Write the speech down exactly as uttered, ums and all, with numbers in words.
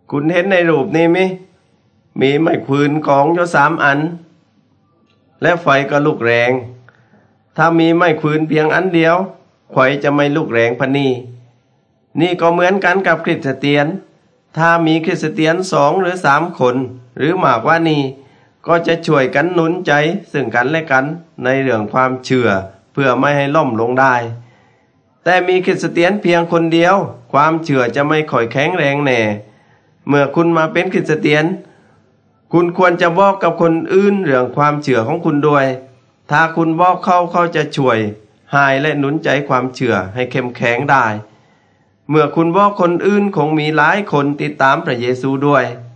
คุณเห็นในรูปนี้มิมีไม้ฟืนกองอยู่สามอันและไฟก็ลุกแรงถ้ามีไม้ฟืนเพียงอันเดียวไฟจะไม่ลุกแรงพะนีนี่ก็เหมือนกันกับคริสเตียนถ้ามีคริสเตียนสองหรือสามคนหรือมากกว่านี้ก็จะช่วยกันหนุนใจซึ่งกันและกันในเรื่องความเชื่อเพื่อไม่ให้ล่มลงได้แต่มีคริสเตียนเพียงคนเดียวความเชื่อจะไม่ค่อยแข็งแรงแน่เมื่อคุณมาเป็นคริสเตียนคุณควรจะบอกกับคนอื่นเรื่องความเชื่อของคุณด้วยถ้าคุณบอกเขาเขาจะช่วยหายและหนุนใจความเชื่อให้เข้มแข็งได้เมื่อคุณบอกคนอื่นคงมีหลายคนติดตามพระเยซูด้วย